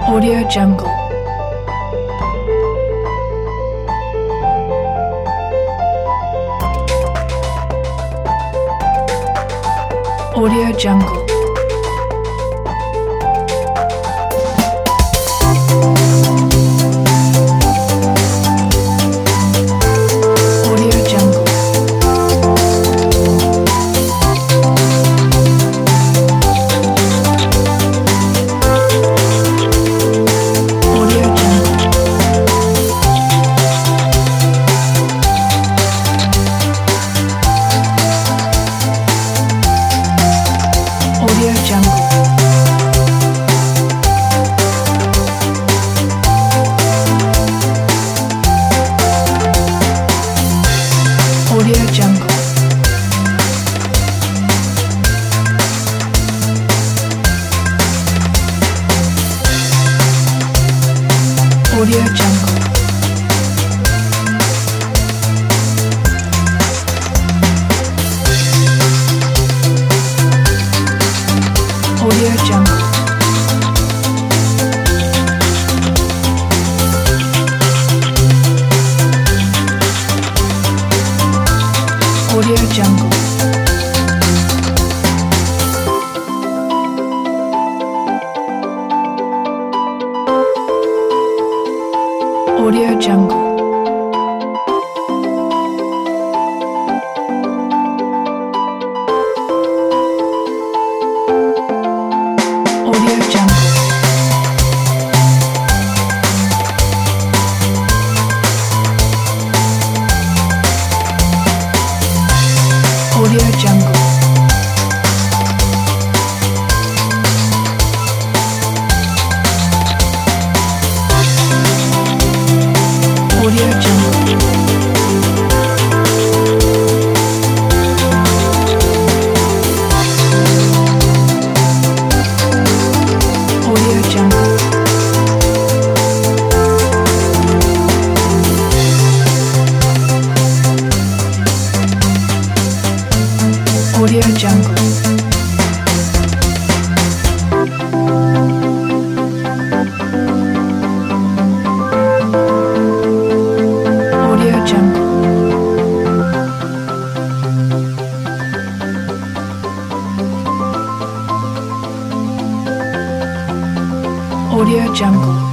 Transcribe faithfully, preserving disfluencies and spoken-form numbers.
Audio Jungle. Audio Jungle. Audio Jungle. Audio Jungle. Audio Jungle. Audio Jungle. Audio Jungle. Audio Jungle. Audio Jungle. Audio Jungle. Audio Jungle. Audio Jungle. Audio Jungle. Audio Jungle. Audio Jungle. Audio Jungle. Audio Jungle.